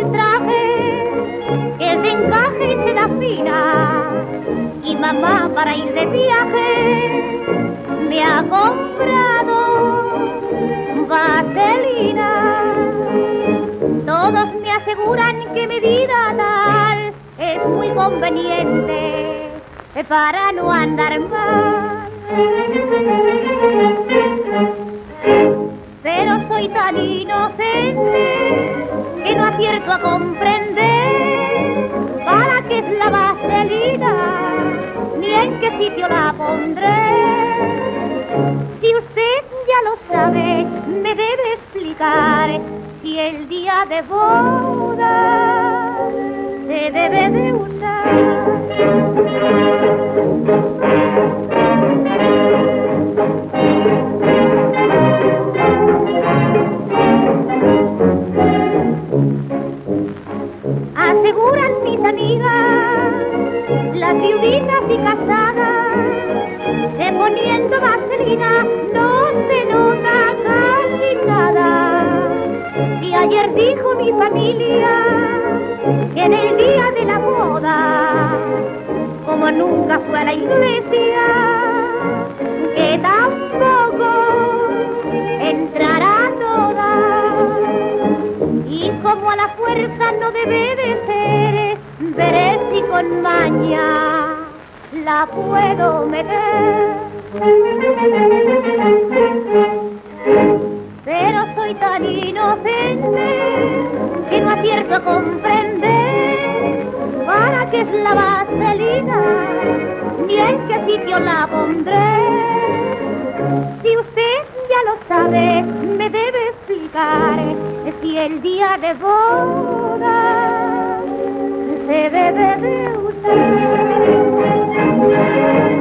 el traje, que se encaje y seda fina. Y mamá para ir de viaje me ha comprado vaselina. Todos me aseguran que medida tal es muy conveniente para no andar mal. Pero soy tan inocente que no acierto a comprender para qué es la vaselina, ni en qué sitio la pondré. Si usted ya lo sabe, me debe explicar si el día de boda se debe de usar. Aseguran mis amigas, las viuditas y casadas, que poniendo vaselina no se nota casi nada. Y ayer dijo mi familia que en el día de la boda, como nunca fue a la iglesia, que tampoco entrará toda. Y como a la fuerza no debe de ser, veré si con maña la puedo meter. Pero soy tan inocente que no acierto a comprender para qué es la vaselina, ni en qué sitio la pondré. Si usted ya lo sabe, me debe explicar si el día de boda se debe de usar.